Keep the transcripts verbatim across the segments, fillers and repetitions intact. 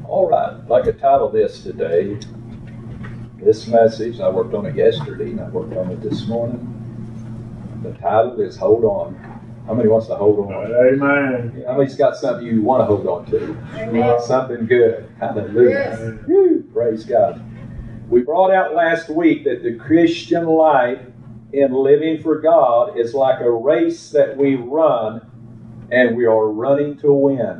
All right, I'd like to title this today, this message, I worked on it yesterday and I worked on it this morning. The title is Hold On. How many wants to hold on? Amen. How many's got something you want to hold on to? Amen. Something good. Hallelujah. Yes. Woo, praise God. We brought out last week that the Christian life in living for God is like a race that we run, and we are running to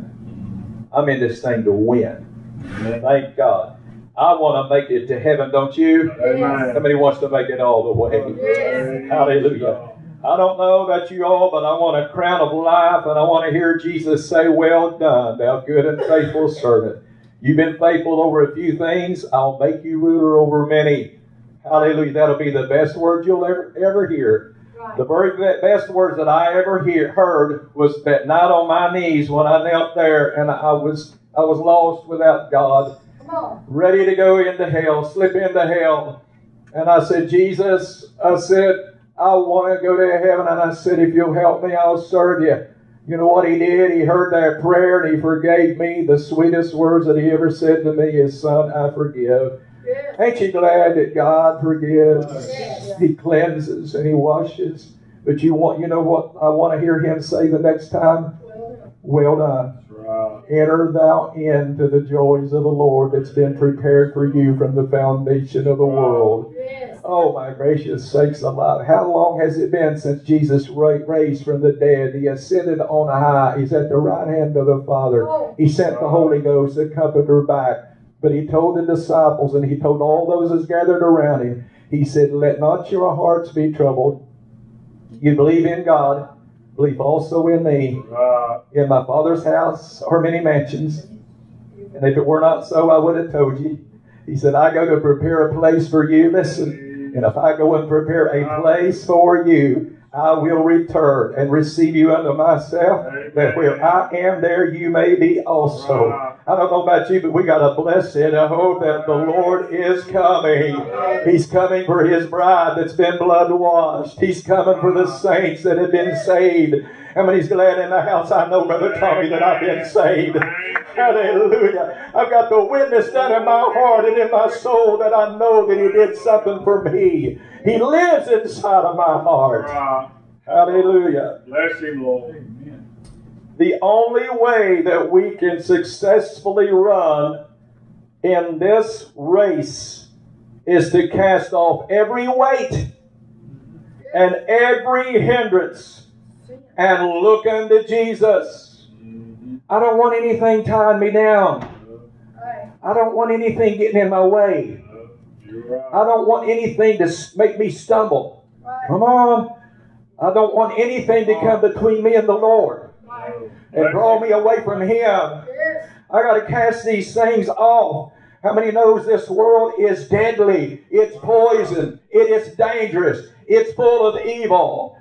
win. I'm in this thing to win. Amen. Thank God. I want to make it to heaven, don't you? Amen. Somebody wants to make it all the way. Yes. Hallelujah. I don't know about you all, but I want a crown of life, and I want to hear Jesus say, "Well done, thou good and faithful servant. You've been faithful over a few things. I'll make you ruler over many." Hallelujah. That'll be the best word you'll ever, ever hear. Right. The very best words that I ever hear, heard was that night on my knees when I knelt there and I was I was lost without God, Come on. ready to go into hell, slip into hell. And I said, "Jesus," I said, "I want to go to heaven." And I said, "If you'll help me, I'll serve you." You know what he did? He heard that prayer and he forgave me. The sweetest words that he ever said to me is, "Son, I forgive." Yes. Ain't you glad that God forgives? Yes. He cleanses and he washes. But you want, you know what I want to hear him say the next time? Well done. Right. Enter thou into the joys of the Lord that's been prepared for you from the foundation of the world. Yes. Oh, my gracious sakes alive. How long has it been since Jesus ra- raised from the dead? He ascended on high. He's at the right hand of the Father. He sent the Holy Ghost, the Comforter, back. But he told the disciples, and he told all those that gathered around him, he said, "Let not your hearts be troubled. You believe in God, believe also in me. Right. In my Father's house are many mansions. And if it were not so, I would have told you." He said, "I go to prepare a place for you." Listen, and if I go and prepare a place for you, I will return and receive you unto myself, that where I am, there you may be also. I don't know about you, but we got a blessed hope that the Lord is coming. He's coming for His bride that's been blood washed. He's coming for the saints that have been saved. How many's glad in the house? I know, Brother Tommy, that I've been saved. Hallelujah. I've got the witness down in my heart and in my soul that I know that He did something for me. He lives inside of my heart. Right. Hallelujah. Bless him, Lord. The only way that we can successfully run in this race is to cast off every weight and every hindrance and look unto Jesus. I don't want anything tying me down. Right. I don't want anything getting in my way. You're right. I don't want anything to make me stumble. Right. Come on. I don't want anything to come between me and the Lord Right. and draw me away from Him. Yes. I got to cast these things off. How many knows this world is deadly? It's poison. It is dangerous. It's full of evil.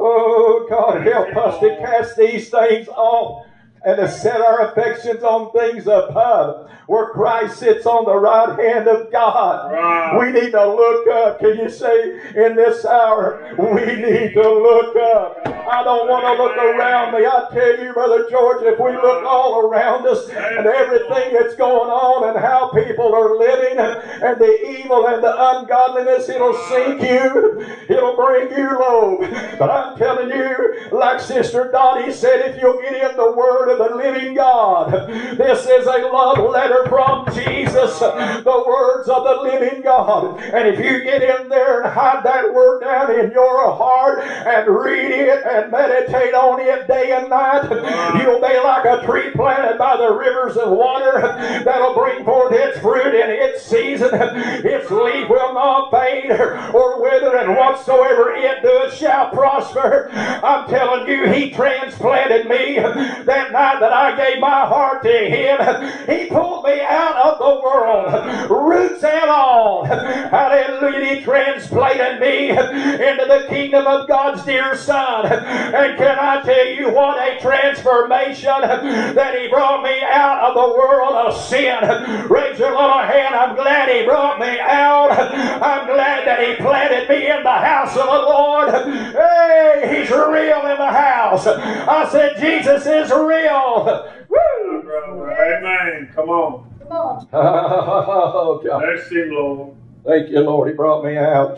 Oh, God, help us to cast these things off and to set our affections on things above, where Christ sits on the right hand of God. Right. We need to look up. Can you say in this hour, we need to look up? I don't want to look around me. I tell you, Brother George, if we look all around us and everything that's going on and how people are living and the evil and the ungodliness, it'll sink you. It'll bring you low. But I'm telling you, like Sister Dottie said, if you'll get in the Word of the living God, this is a love letter from Jesus, the words of the living God. And if you get in there and hide that Word down in your heart and read it and meditate on it day and night, you'll be like a tree planted by the rivers of water that'll bring forth its fruit in its season. Its leaf will not fade or wither, and whatsoever it does shall prosper. I'm telling you, He transplanted me that night that I gave my heart to Him. He pulled me out of the world, roots and all. Hallelujah. He transplanted me into the kingdom of God's dear Son. And can I tell you what a transformation that He brought me out of the world of sin. Raise your little hand. I'm glad He brought me out. I'm glad that He planted me in the house of the Lord. Hey, He's real in the house. I said Jesus is real. Woo! Amen. Come on. Come on. Oh, God. Bless him, Lord. Thank you, Lord. He brought me out.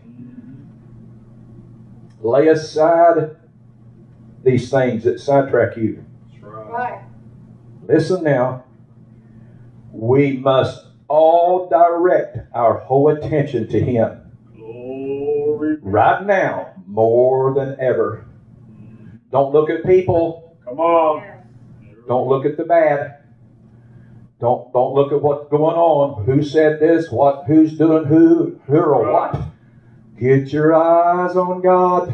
Lay aside these things that sidetrack you. That's right. Right. Listen now. We must all direct our whole attention to Him. Glory. Right now, more than ever. Don't look at people. Come on. Yes. Don't look at the bad. Don't don't look at what's going on. Who said this? What? Who's doing who? Who or what? Get your eyes on God.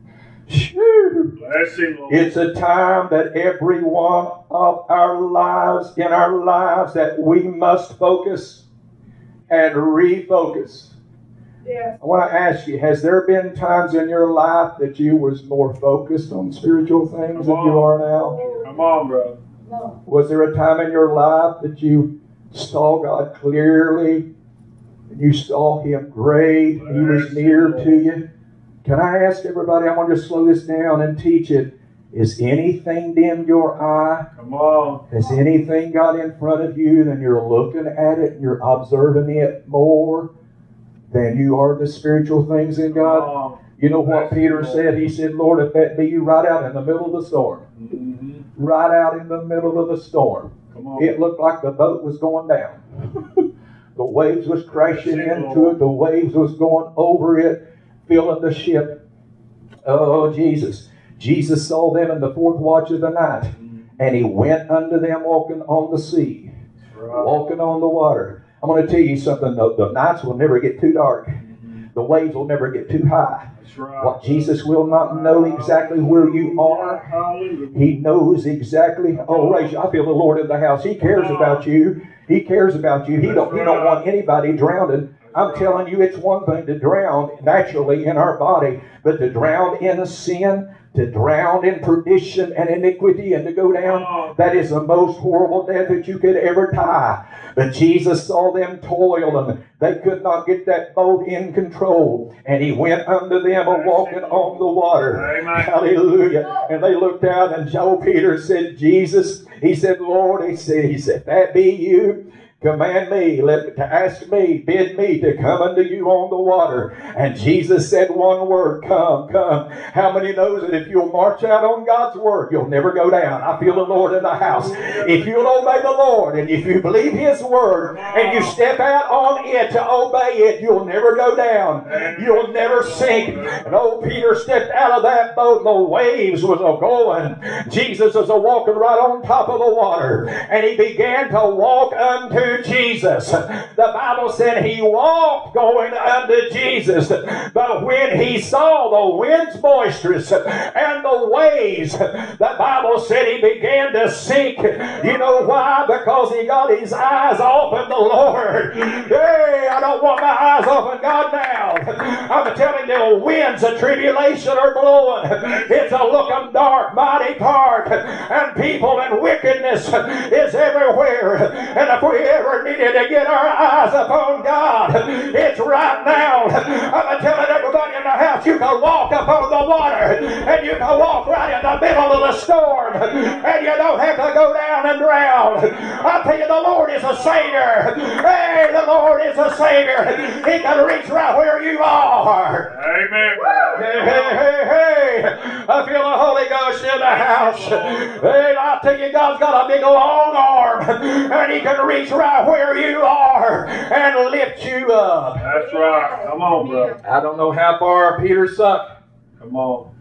Shoo. Bless him, Lord. It's a time that every one of our lives, in our lives, that we must focus and refocus. Yes. I want to ask you, has there been times in your life that you was more focused on spiritual things than you are now? Come on, brother. No. Was there a time in your life that you saw God clearly and you saw Him great, He was near to you? Can I ask everybody, I want to slow this down and teach it. Is anything dimmed your eye? Come on. Has anything got in front of you and you're looking at it and you're observing it more than you are the spiritual things in Come God? on. You know what Peter said? He said, Lord, if that be you, right out in the middle of the storm. Mm-hmm. Right out in the middle of the storm. Come on. It looked like the boat was going down. The waves was crashing into it. The waves was going over it, filling the ship. Oh, Jesus. Jesus saw them in the fourth watch of the night, and He went unto them walking on the sea, Right. walking on the water. I'm going to tell you something. The, the nights will never get too dark. The waves will never get too high. That's right. What Jesus will not know exactly where you are. Hallelujah. He knows exactly. Oh, raise you. I feel the Lord in the house. He cares about you. He cares about you. He don't. He don't want anybody drowning. I'm telling you, it's one thing to drown naturally in our body, but to drown in a sin, to drown in perdition and iniquity, and to go down, that is the most horrible death that you could ever die. But Jesus saw them toil, and they could not get that boat in control. And He went unto them a walking on the water. Amen. Hallelujah. And they looked out, and Joe Peter said, Jesus, he said, Lord, he said, he said, if that be you, command me, let to ask me, bid me to come unto you on the water. And Jesus said one word, come, come. How many knows that if you'll march out on God's word, you'll never go down? I feel the Lord in the house. If you'll obey the Lord, and if you believe His word, and you step out on it to obey it, you'll never go down. You'll never sink. And old Peter stepped out of that boat, and the waves was a-going. Jesus was a-walking right on top of the water. And He began to walk unto Jesus. The Bible said He walked going unto Jesus. But when He saw the winds boisterous and the waves, the Bible said He began to sink. You know why? Because he got his eyes off of the Lord. Hey, I don't want my eyes off of God now. I'm telling you, the winds of tribulation are blowing. It's a looking dark, mighty dark, and people and wickedness is everywhere. And if we ever needed to get our eyes upon God, it's right now. I'm telling everybody in the house, you can walk upon the water, and you can walk right in the middle of the storm, and you don't have to go down and drown. I tell you, the Lord is a Savior. Hey, the Lord is a Savior. He can reach right where you are. Amen. Hey, hey, hey, hey. I feel the Holy Ghost in the house. Hey, I tell you, God's got a big long arm, and He can reach right where you are and lift you up. That's right. Come on, brother. I don't know how far Peter sunk, Come on.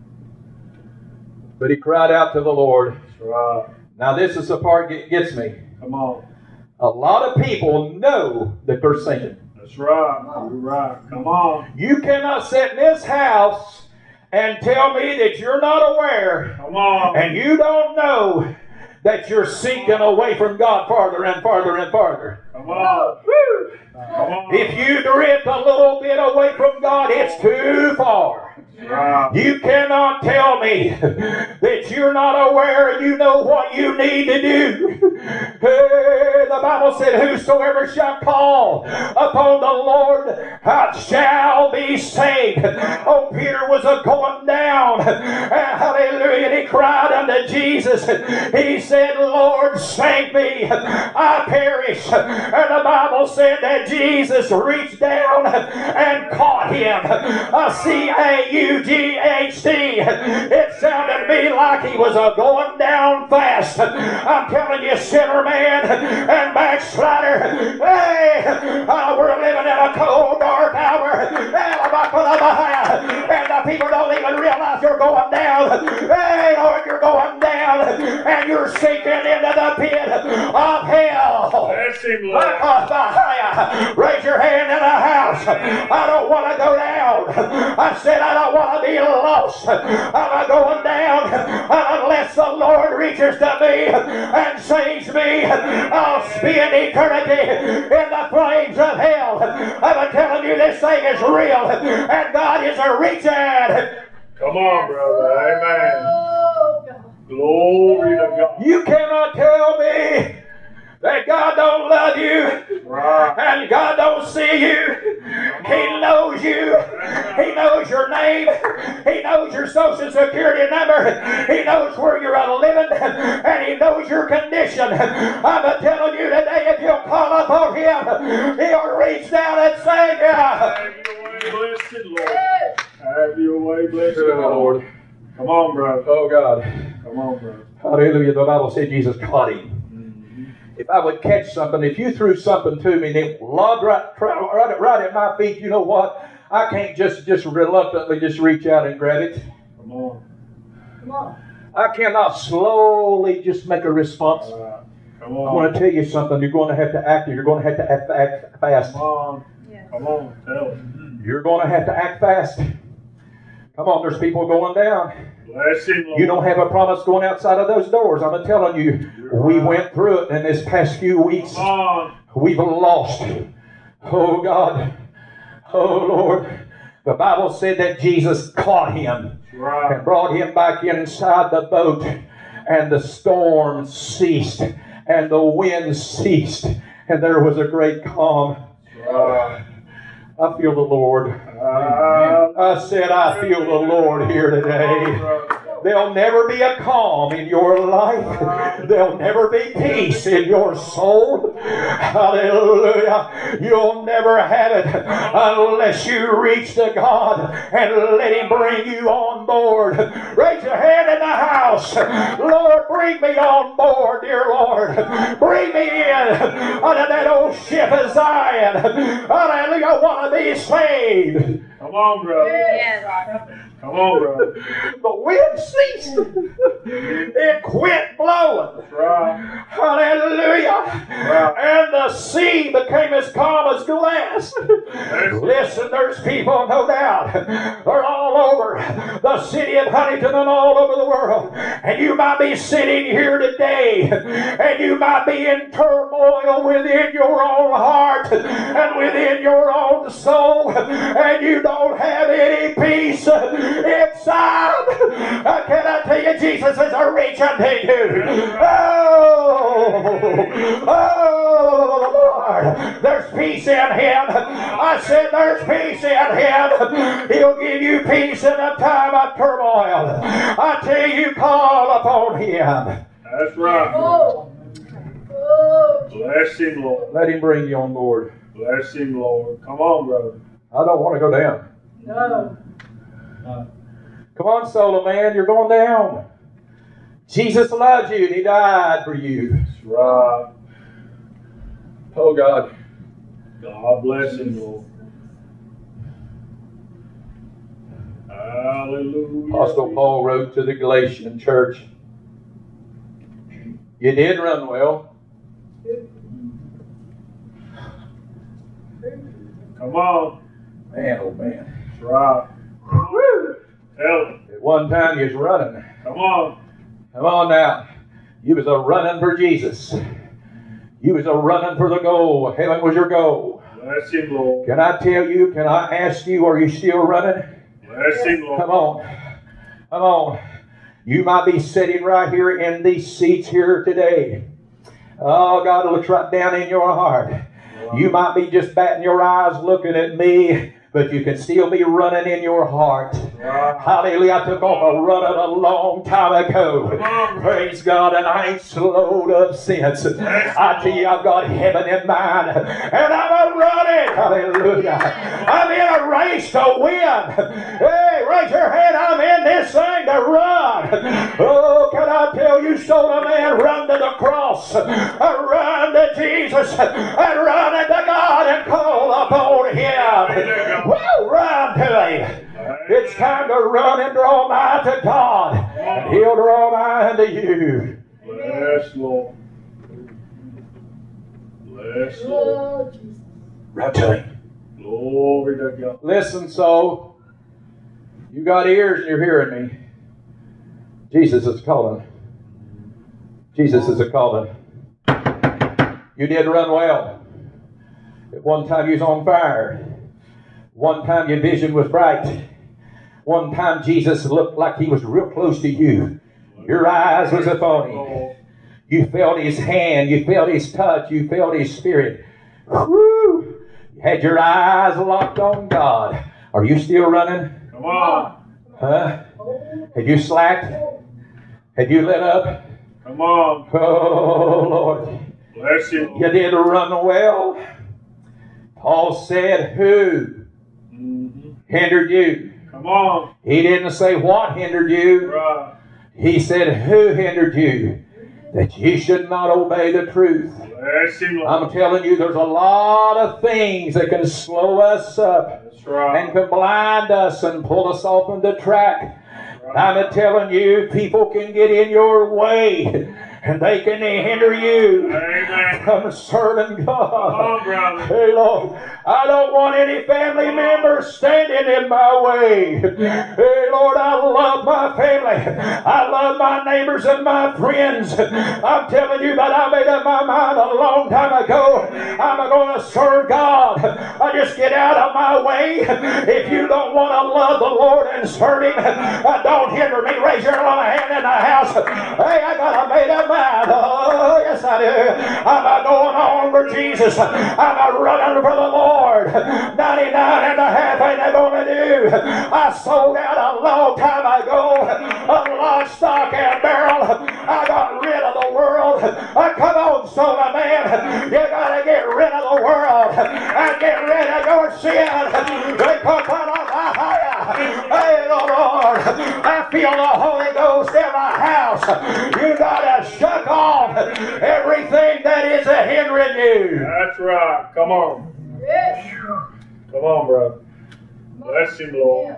but he cried out to the Lord. That's right. Now this is the part that gets me. Come on. A lot of people know that they're sinking. That's right. You're right. Come on. You cannot sit in this house and tell me that you're not aware Come on. and you don't know that you're sinking away from God farther and farther and farther. Come on. Woo! Come on. If you drift a little bit away from God, it's too far. That's right. You cannot tell me that you're not aware and you know what you need to do. Hey, the Bible Bible said, whosoever shall call upon the Lord uh, shall be saved. Oh, Peter was a going down. Uh, hallelujah. And he cried unto Jesus. He said, Lord, save me. I perish. And the Bible said that Jesus reached down and caught him. Uh, C A U G H T. It sounded to me like he was a going down fast. I'm telling you, sinner man and backslider, hey, uh, we're living in a cold, dark hour. And the people don't even realize you're going down. Hey, Lord, you're going down. And you're sinking into the pit of hell. Bless him, Lord. Raise your hand in the house. I don't want to go down. I said I don't want to be lost. I'm not going down unless the Lord reaches to me and saves me. I'll spend eternity in the flames of hell. I'm telling you, this thing is real, and God is a reaching. Come on, brother. Amen. Oh, God. Glory to God. You cannot tell me that God don't love you Right. and God don't see you. He knows you. He knows your name. He knows your social security number. He knows where you're living, and he knows your condition. I'm telling you today, if you'll call upon him, he'll reach down and save you. Have your way, blessed Lord. Yes. Have your way, blessed Good Lord. Lord. Come on, brother. Oh God. Come on, brother. Hallelujah. The Bible said Jesus caught him. If I would catch something, if you threw something to me and it lobbed right, right, right at my feet, you know what? I can't just, just reluctantly just reach out and grab it. Come on. Come on. I cannot slowly just make a response. All right. Come I want on. to tell you something. You're going to have to act. You're going to have to act, act fast. Come on. Yes. Come on. Tell him. You're going to have to act fast. Come on, there's people going down. Bless him, Lord. You don't have a promise going outside of those doors. I'm telling you, we went through it in this past few weeks. Come on. We've lost. Oh God. Oh Lord. The Bible said that Jesus caught him Right. and brought him back inside the boat, and the storm ceased and the wind ceased and there was a great calm. Right. I feel the Lord. Uh, I said I feel the Lord here today. There'll never be a calm in your life. There'll never be peace in your soul. Hallelujah. You'll never have it unless you reach to God and let him bring you on board. Raise your hand in the house. Lord, bring me on board, dear Lord. Bring me in under that old ship of Zion. Hallelujah. I want to be saved. Come on, brother. Yes. Come on, brother. The wind ceased. It quit blowing. Right. Hallelujah. And the sea became as calm as glass. Listen, there's people, no doubt. They're all over the city of Huntington and all over the world. And you might be sitting here today and you might be in turmoil within your own heart and within your own soul, and you don't have any peace inside. Uh, can I tell you, Jesus is a reach unto you. Oh, oh, Lord, there's peace in him. I said there's peace in him. He'll give you peace in a time of turmoil. I tell you, call upon him. That's right. Oh. Oh. Bless him, Lord. Let him bring you on board. Bless him, Lord. Come on, brother. I don't want to go down. No. Come on, solo man, you're going down. Jesus loves you and he died for you. That's right. Oh God. God bless him, Lord. Hallelujah. Apostle Paul wrote to the Galatian church, you did run well. Come on. Man, oh man. That's right. Woo. Tell him. At one time you was running. Come on. Come on now. You was a running for Jesus. You was a running for the goal. Heaven was your goal. Bless him, Lord. Can I tell you, can I ask you, are you still running? Bless him, Lord. Come on. Come on. You might be sitting right here in these seats here today. Oh, God looks right down in your heart. You might be just batting your eyes looking at me, but you can still be running in your heart. Hallelujah. I took off a running a long time ago. Praise God. And I ain't slowed up since. I tell you, I've got heaven in mind. And I'm a running. Hallelujah. I'm in a race to win. Hey, raise your hand. I'm in this thing to run. Oh, can I tell you, so the man run to the cross. Run to Jesus. And run to God and call upon Him. Well, run to Him. It's time to run and draw nigh to God, and He'll draw nigh unto you. Bless Lord. Bless Lord. Oh, Jesus. Run to Him. Glory to God. Listen, so you got ears and you're hearing me. Jesus is calling. Jesus is a calling. You did run well. At one time you was on fire. One time your vision was bright. One time Jesus looked like He was real close to you. Your eyes was upon Him. You felt His hand. You felt His touch. You felt His Spirit. Whew. You had your eyes locked on God. Are you still running? Come on. Huh? Have you slacked? Have you let up? Come on. Oh, Lord. Bless you. You did run well. Paul said, who Mm-hmm. hindered you? Come on. He didn't say what hindered you. Right. He said, who hindered you? That you should not obey the truth. Bless you, Lord. I'm telling you, there's a lot of things that can slow us up That's right. and can blind us and pull us off on the track. Right. I'm telling you, people can get in your way and they can hinder you Amen. from serving Come God. on, brother. Hey, Lord, I don't want any family members standing in my way. Hey, Lord, I love my family. I love my neighbors and my friends. I'm telling you that I made up my mind a long time ago. I'm going to serve God. I just get out of my way. If you don't want to love the Lord and serve Him, uh, don't hinder me. Raise your hand in the house. Hey, I got a made up mind. Oh, yes, I do. I'm a going on for Jesus. I'm a running for the Lord. ninety-nine and a half ain't I going to do. I sold out a long time ago. A lock, stock, and barrel. I got rid of the world. Uh, come on, son of man. You got to get rid of the world and get rid of your sin. They come on higher. Hey, the Lord. I feel the Holy Ghost in my house. You got to shut off everything that is a hindering you. That's right. Come on. Yes. Come on, brother. Bless Him, Lord.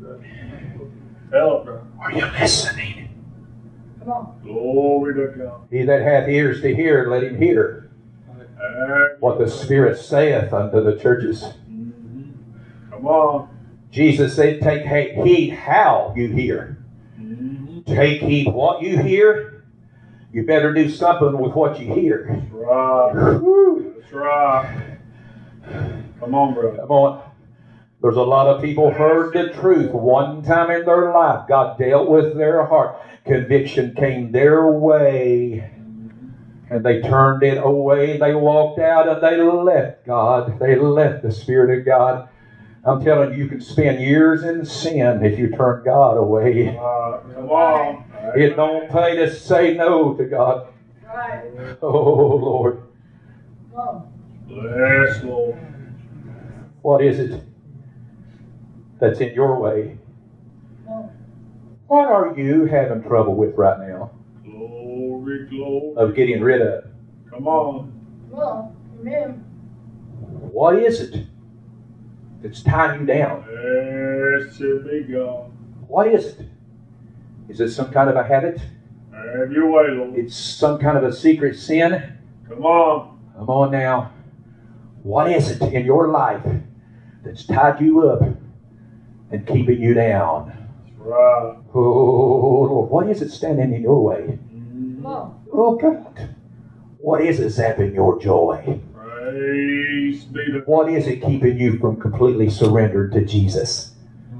Help, brother. Are you listening? Come on. Glory to God. He that hath ears to hear, let him hear Amen. what the Spirit saith unto the churches. Mhm. Come on. Jesus said, take heed how you hear. Mhm. Take heed what you hear. You better do something with what you hear. That's right. Whew. That's right. Come on, brother. Come on. There's a lot of people heard the truth one time in their life. God dealt with their heart. Conviction came their way. And they turned it away. They walked out and they left God. They left the Spirit of God. I'm telling you, you can spend years in sin if you turn God away. Uh, come on. It don't pay to say no to God. Right. Oh, Lord. Come on. Bless Lord. What is it that's in your way? Come on. What are you having trouble with right now Glory, glory. of getting rid of? Come on. Come on. Amen. What is it that's tying you down? Blessed be God. What is it? Is it some kind of a habit? Have your way, Lord. It's some kind of a secret sin? Come on. Come on now. What is it in your life that's tied you up and keeping you down? That's right. Oh, Lord, what is it standing in your way? Come on. Oh, God. What is it zapping your joy? Praise be to What is it keeping you from completely surrendered to Jesus?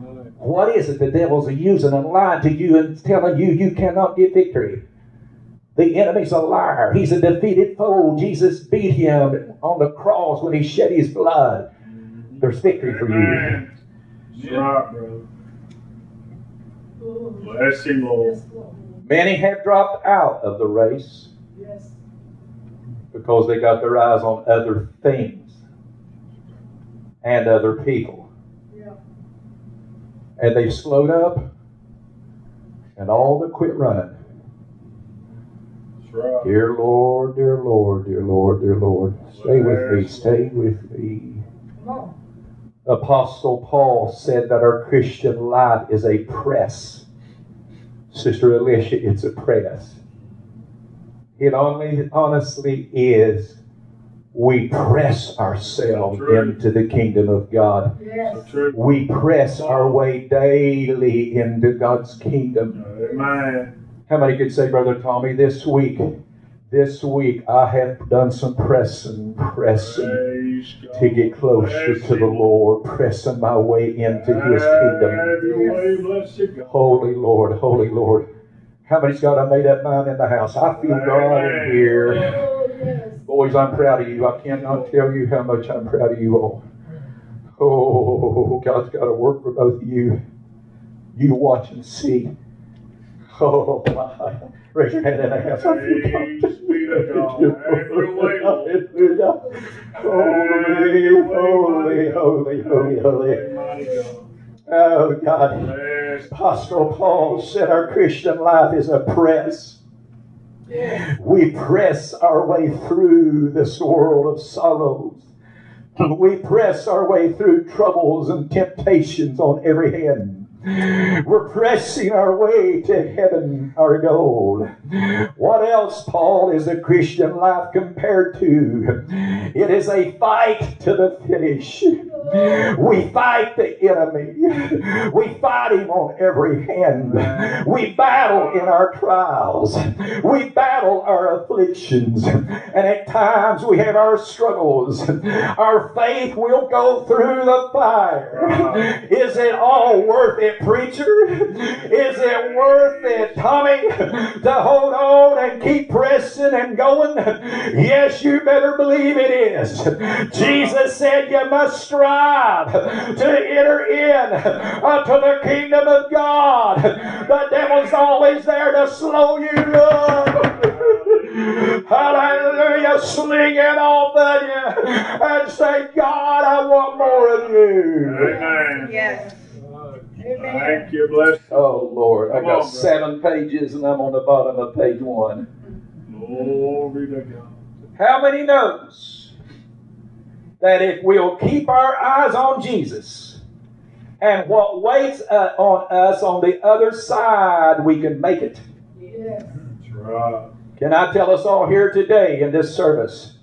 What is it the devil's using and lying to you and telling you you cannot get victory? The enemy's a liar. He's a defeated foe. Jesus beat him on the cross when he shed his blood. There's victory for you. That's right, brother. Oh, Bless him, Lord. yes, Lord. Many have dropped out of the race Yes. because they got their eyes on other things and other people. Yeah. And they've slowed up and all but quit running. That's right. Dear Lord, dear Lord, dear Lord, dear Lord, stay with me, stay with me. Come on. Apostle Paul said that our Christian life is a press. Sister Alicia, it's a press. It only honestly is. We press ourselves into the kingdom of God. Yes. So true. We press our way daily into God's kingdom. Amen. How many could say, Brother Tommy, this week, this week I have done some pressing, pressing Praise God. to get closer Bless to the him. Lord, pressing my way into His kingdom. Have your way, bless you, God. Holy Lord, holy Lord. How many's got a made up mind in the house? I feel God in here. Oh, yes. Boys, I'm proud of you. I cannot tell you how much I'm proud of you all. Oh, God's got to work for both of you. You watch and see. Oh, my. Raise your hand in the house. I feel God. Praise be to God. Have your way, Lord. Hallelujah. Holy, holy, holy, holy, holy. Mighty God. Oh, God. Bless. Apostle Paul said our Christian life is a press. Yes. We press our way through this world of sorrows. We press our way through troubles and temptations on every hand. We're pressing our way to heaven, our goal. What else, Paul, is the Christian life compared to? It is a fight to the finish. We fight the enemy. We fight him on every hand. We battle in our trials. We battle our afflictions. And at times we have our struggles. Our faith will go through the fire. Is it all worth it, preacher? Is it worth it, Tommy, to hold on and keep pressing and going? Yes, you better believe it is. Jesus said you must strive to enter in unto the kingdom of God. The devil's always there to slow you up. Hallelujah. Sling it off at you and say, God, I want more of you. Amen. Yes. Amen. Thank you, bless. Oh, Lord. I Come got on, seven pages and I'm on the bottom of page one. Glory to God. How many knows that if we'll keep our eyes on Jesus and what waits uh, on us on the other side, we can make it? Yes. That's right. Can I tell us all here today in this service,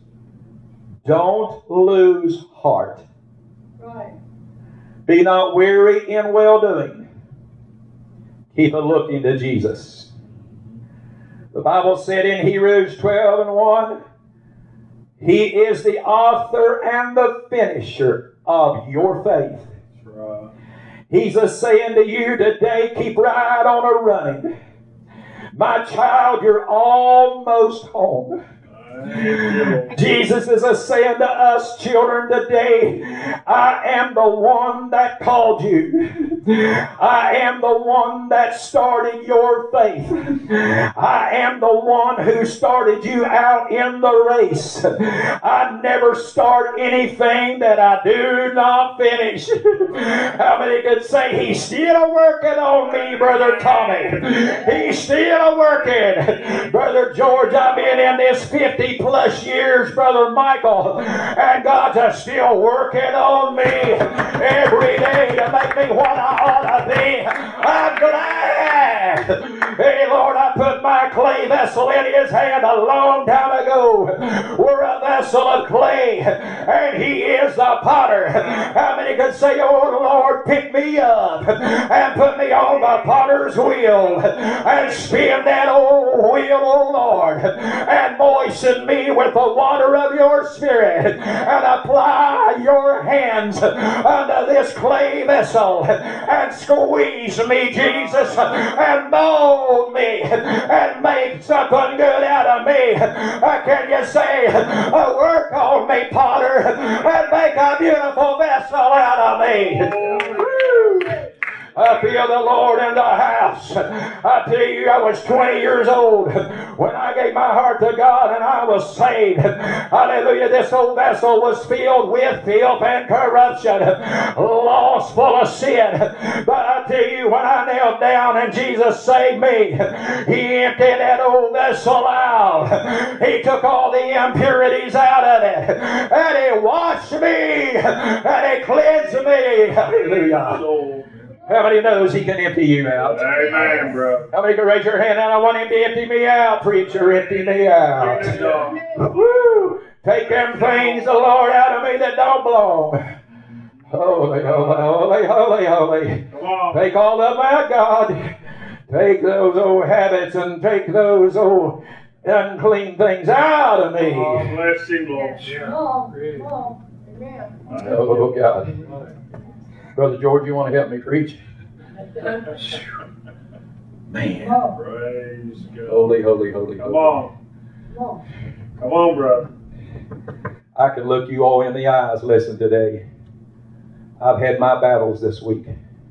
don't lose heart. Right. Be not weary in well-doing. Keep a looking to Jesus. The Bible said in Hebrews twelve and one, He is the author and the finisher of your faith. That's right. He's a saying to you today, keep right on a running. My child, you're almost home. Thank you, Lord. Jesus is a saying to us children today, I am the one that called you. I am the one that started your faith. I am the one who started you out in the race. I never start anything that I do not finish. How many could say He's still working on me, Brother Tommy? He's still working. Brother George, I've been in this fifty plus years, Brother Michael, and God's still working on me every day to make me what I ought to be. I'm glad. Hey, Lord, I put my clay vessel in His hand a long time ago. Where that vessel of clay, and He is the potter. How many could say, oh Lord, pick me up and put me on the potter's wheel and spin that old wheel, oh Lord, and moisten me with the water of your Spirit and apply your hands unto this clay vessel and squeeze me, Jesus, and mold me and make something good out of me. Uh, can you say, uh, work on me, potter, and make a beautiful vessel out of me? Woo! I feel the Lord in the house. I tell you, I was twenty years old when I gave my heart to God and I was saved. Hallelujah. This old vessel was filled with filth and corruption, lost, full of sin. But I tell you, when I knelt down and Jesus saved me, He emptied that old vessel out. He took all the impurities out of it, and He washed me, and He cleansed me. Hallelujah. How many knows He can empty you out? Amen, bro. How many can raise your hand? I want Him to empty me out. Preacher, empty me out. Woo! Take them things, the Lord, out of me that don't belong. Holy, holy, holy, holy, holy. Come on. Take all of them out, God. Take those old habits and take those old unclean things out of me. Oh, bless Him, Lord. Come on, come on. Amen. Oh, God. Brother George, you want to help me preach? Man. Come on, Praise God. Holy, holy, holy, Come holy. on. come on. Come on, brother. I can look you all in the eyes, listen, today. I've had my battles this week.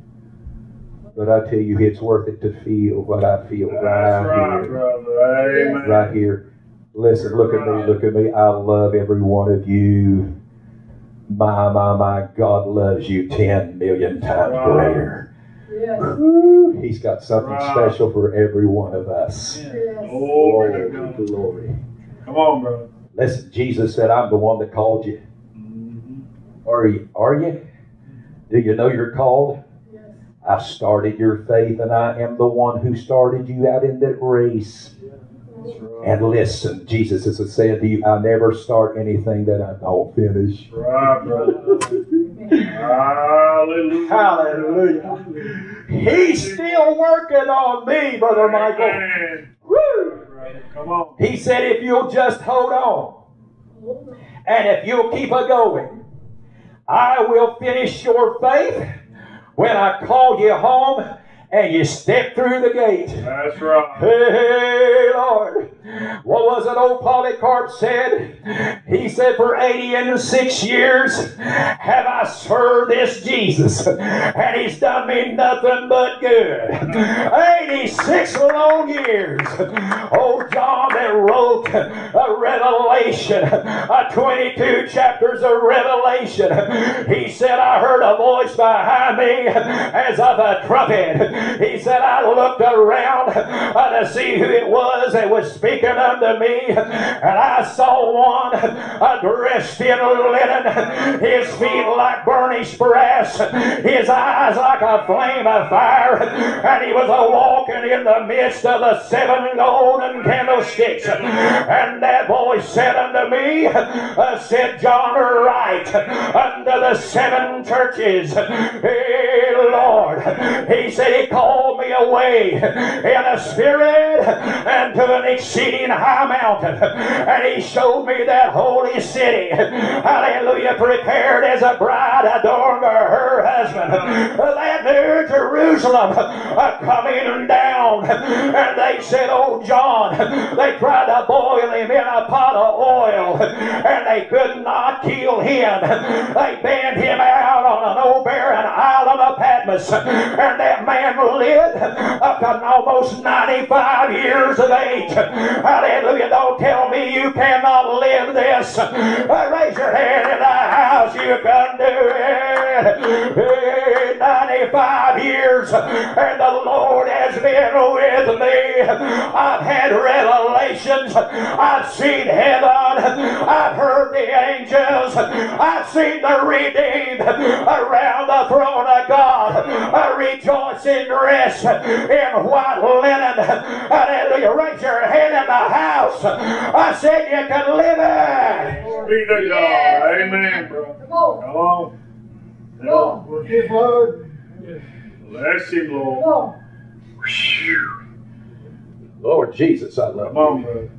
But I tell you, it's worth it to feel what I feel That's right, right, here. brother. Amen. Right here. Listen, look at me, look at me. I love every one of you. My, my, my, God loves you ten million times Right. greater. Yes, Woo, He's got something Right. special for every one of us. yes. Glory to Glory, God. glory. Come on, brother. Listen, Jesus said, I'm the one that called you. Mm-hmm. Are you? Are you? Do you know you're called? Yes. I started your faith, and I am the one who started you out in that race. That's right. And listen, Jesus is saying to you, I never start anything that I don't finish. Right, brother. Hallelujah. Hallelujah. He's still working on me, Brother Michael. Amen. Woo! Brother, come on. He said, if you'll just hold on, and if you'll keep a going, I will finish your faith when I call you home and you step through the gate. That's right. Hey, Lord. What was it old Polycarp said? He said, for eighty and six years have I served this Jesus, and He's done me nothing but good. eighty-six long years. Old John that wrote a Revelation, a twenty-two chapters of Revelation. He said, I heard a voice behind me as of a trumpet. He said, I looked around uh, to see who it was that was speaking unto me, and I saw one uh, dressed in linen, his feet like burnished brass, his eyes like a flame of fire, and he was a walking in the midst of the seven golden candlesticks. And that voice said unto me, uh, said John, write unto the seven churches. Hey, Lord. He said, He called me away in a spirit and to an exceeding high mountain, and He showed me that holy city, hallelujah, prepared as a bride adorned for her husband, that new Jerusalem coming down. And they said, oh John, they tried to boil him in a pot of oil, and they could not kill him. They banned him out on an old barren island of Patmos, and that man lived up to almost ninety-five years of age. Hallelujah. Don't tell me you cannot live this. Uh, raise your hand in the house. You can do it. Hey, ninety-five years, and the Lord has been with me. I've had revelations. I've seen heaven. I've heard the angels. I've seen the redeemed around the throne of God. I rejoice in dress in white linen. Hallelujah. Raise your hand in the house. I said you can live it. be to Yes. God. Amen, bro. Come on. Come on. Come on. Yes, Lord. Bless him, Come Lord. on. Lord Jesus, I love Come on, you. brother.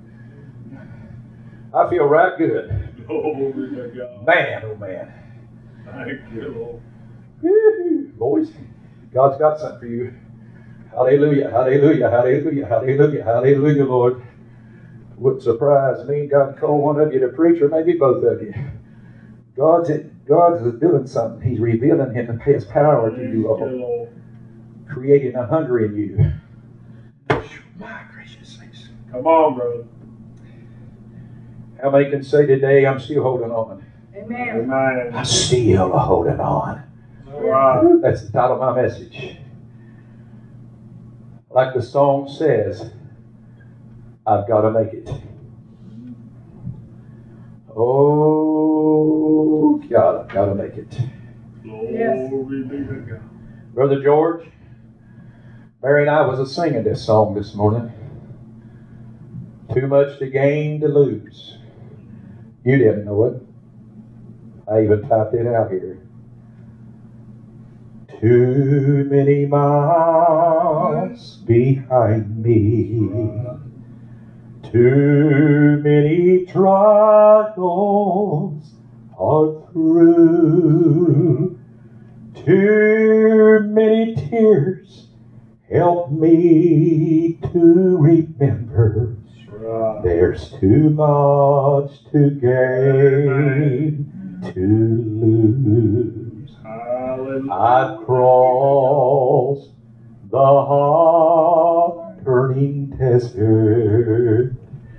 I feel right good. Glory to God. Man, oh man. Thank you, Lord. Woo-hoo. Boys, God's got something for you. Hallelujah, hallelujah, hallelujah, hallelujah, hallelujah, Lord. Wouldn't surprise me. God called one of you to preach, or maybe both of you. God's God's doing something. He's revealing His power to you all, Lord. creating a hunger in you. My gracious sakes. Come on, brother. How many can say today, I'm still holding on? Amen. Amen. I'm still holding on. All right. That's the title of my message. Like the song says, I've got to make it. Oh, God, I've got to make it. Glory be to God. Brother George, Mary and I was a singing this song this morning. Too much to gain to lose. You didn't know it. I even typed it out here. Too many miles behind me. Too many trials are through. Too many tears help me to remember. Right. There's too much to gain to lose. Hallelujah. I've crossed the hot burning desert,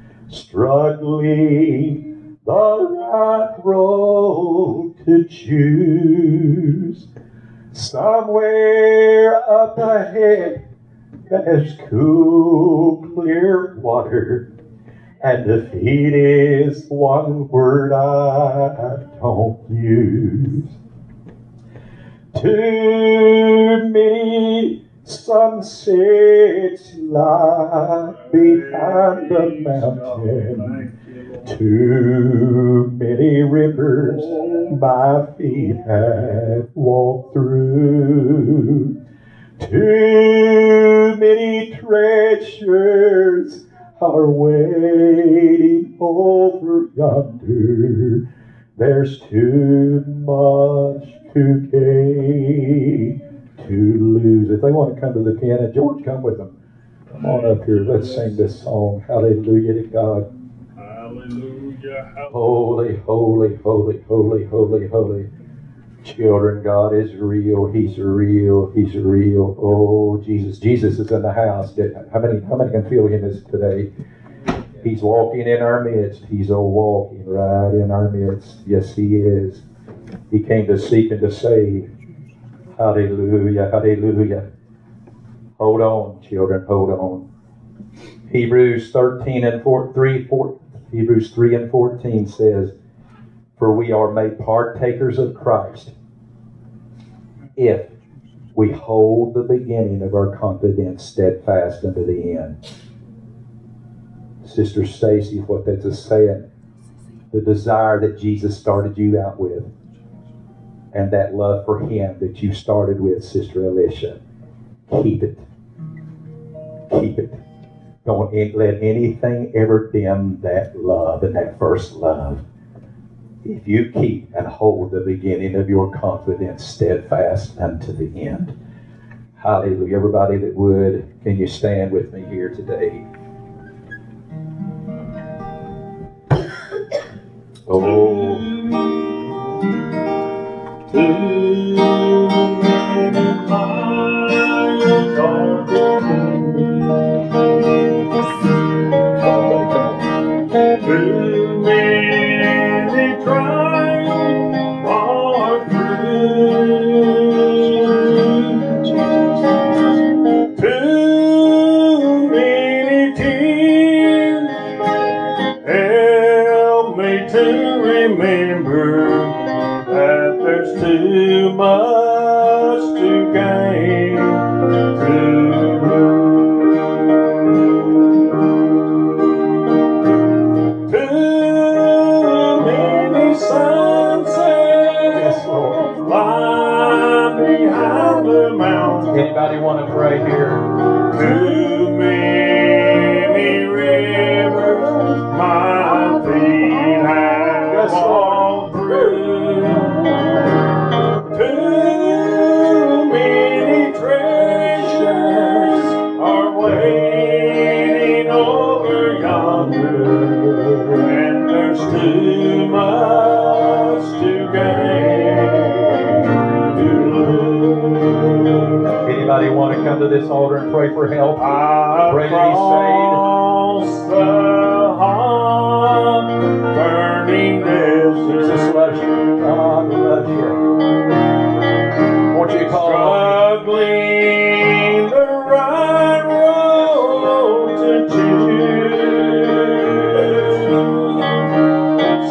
struggling the right road to choose. Somewhere up ahead there's cool, clear water, and defeat is one word I don't use. Too many sunsets lie behind the mountain. Too many rivers my feet have walked through. Too many treasures are waiting over yonder. There's too much to gain to lose. If they want to come to the piano, George, come with them. Come on up here. Let's sing this song. Hallelujah to God. Hallelujah. Holy, holy, holy, holy, holy, holy. Children, God is real. He's real. He's real. Oh, Jesus. Jesus is in the house. How many, how many can feel Him as today? He's walking in our midst. He's a walking right in our midst. Yes, He is. He came to seek and to save. Hallelujah. Hallelujah. Hold on, children. Hold on. Hebrews thirteen and four, three, four, Hebrews three and fourteen says, for we are made partakers of Christ if we hold the beginning of our confidence steadfast unto the end. Sister Stacy, what that's a saying, the desire that Jesus started you out with, and that love for Him that you started with, Sister Alicia, keep it. Keep it. Don't let anything ever dim that love and that first love. If you keep and hold the beginning of your confidence steadfast unto the end. Hallelujah. Everybody that would, can you stand with me here today? Oh. Too many miles are too many trials are through. Too many tears help me to remember that there's too much to gain to lose. Too many pray for help. I Pray to be saved. crossed the hot burning desert. Jesus loves you. God loves you. Won't you call on Struggling the right road to choose.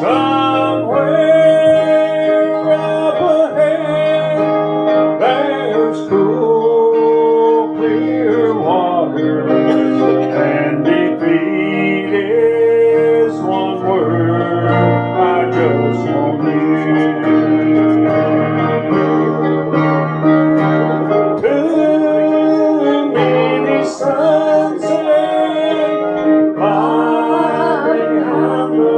Somewhere up ahead, there's cool, clear water, and defeat is one word I just won't use. Too many sunsets lie behind the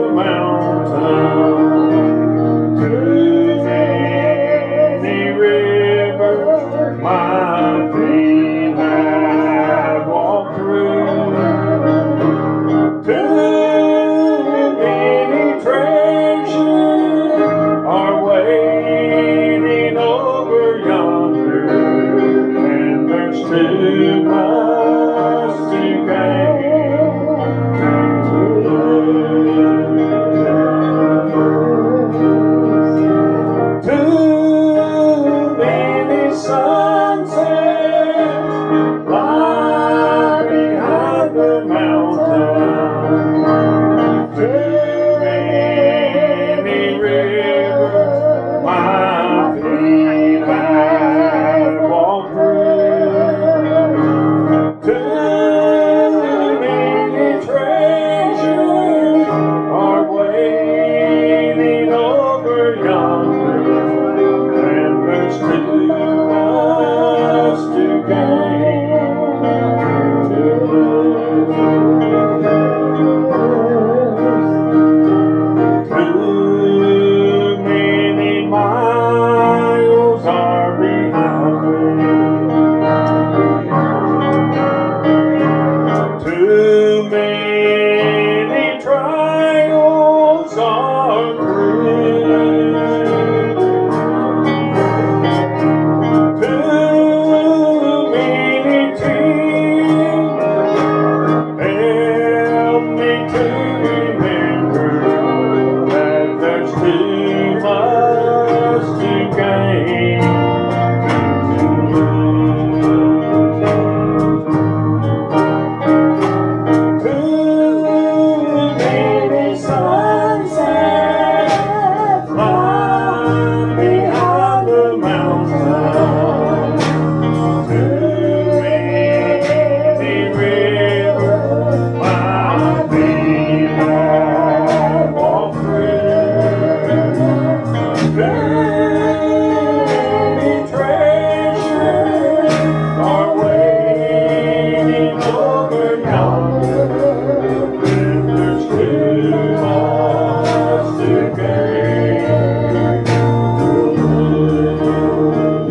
mountain. Too many rivers my feet have walked through. Too many treasures are waiting over yonder, and there's too much to gain to lose. Too many sunsets lie behind the mountain. Too many rivers my feet have walked through. Too many treasures are waiting over yonder, and there's too much to gain to lose. Too many miles are behind me. Too many trials are through. Too many tears help me to remember that there's too much to gain to lose. Too many sunsets lie behind the mountain. Too many rivers my feet have walked through. Too many treasures are waiting over yonder, and there's too much to gain to lose.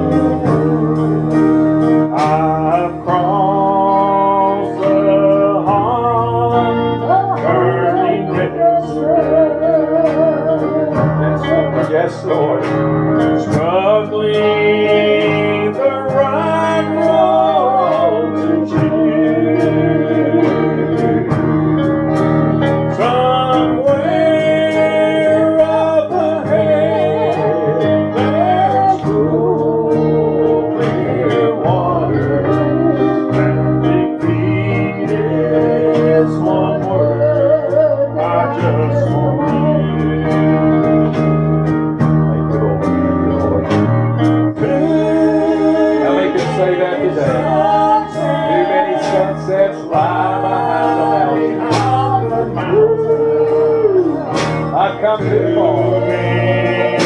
I've crossed the hot burning desert. Yes, Lord. Struggling the right road to choose. Somewhere up ahead, there's cool, clear water, and defeat is one word I just won't use. Thank you, Lord. Thank you, Lord. How many can say that today? Too many sunsets lie behind the mountain. I've come too far.